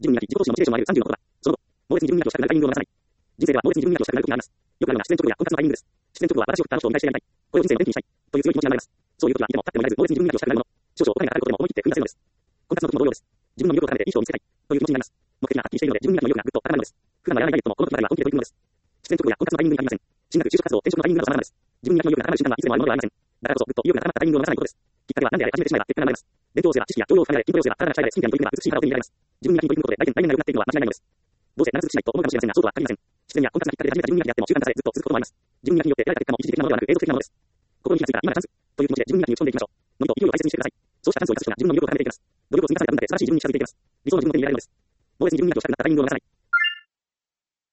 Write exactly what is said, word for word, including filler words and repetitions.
自分になき自己投資のモチベーションを上げるさんじゅうのことだ。その後、猛烈に自分になきをしたくなるタイミングを逃さない。人生では猛烈に自分になきをしたくなる時があります。よくあるのが失恋直後や婚活のタイミングです。失恋直後は私を振ったあの人を見返してやりたい。これを人生の転機にしたい。という強い気持ちが生まれます。そういう時はいても立ってもいられず猛烈に自分になきをしたくなるもの。少々お金がかかることでも思い切って踏み出せるのです。婚活の時も同様です。自分の魅力を高めていい人を見つけたい。という気持ちになります。目的がはっきりしているので自分になきの意欲がぐっと高まるのです。普段はやらないダイエットもこの時までは本気で取り組むのです。失恋直後や婚活のタイミングに限りません。進学、就職活動、転職のタイミングなど様々です。自分になきの意欲が高まる瞬間はいつでもあるものではありません。だからこそぐっと意欲が高まったタイミングを逃さないことです。きっかけは何であれ始めてしまえば結果が生まれます。勉強をすれば知識や教養を深められ、筋トレをすれば体が鍛えられ、スキンケアに取り組めば美しい体を手に入れられます。自分になきに取り組むことで大変大変な良くなっているのは間違いないのです。どうせならずしないと思うかもしれませんが、そうとは限りません。失恋や婚活がきっかけで始めた自分になきであっても習慣化されずっと続くこともあります。自分になきによって得られた結果も一時的なものではなく永続的なものです。ここに気がついたら今がチャンスという気持ちで自分になきに打ち込んでいきましょう。のみと勢いを大切にしてください。そうしたチャンスを生かす人が自分の魅力を高めていきます。努力を積み重ねた分だけ素晴らしい自分に近づいていきます。理想の自分を手に入れられるのです。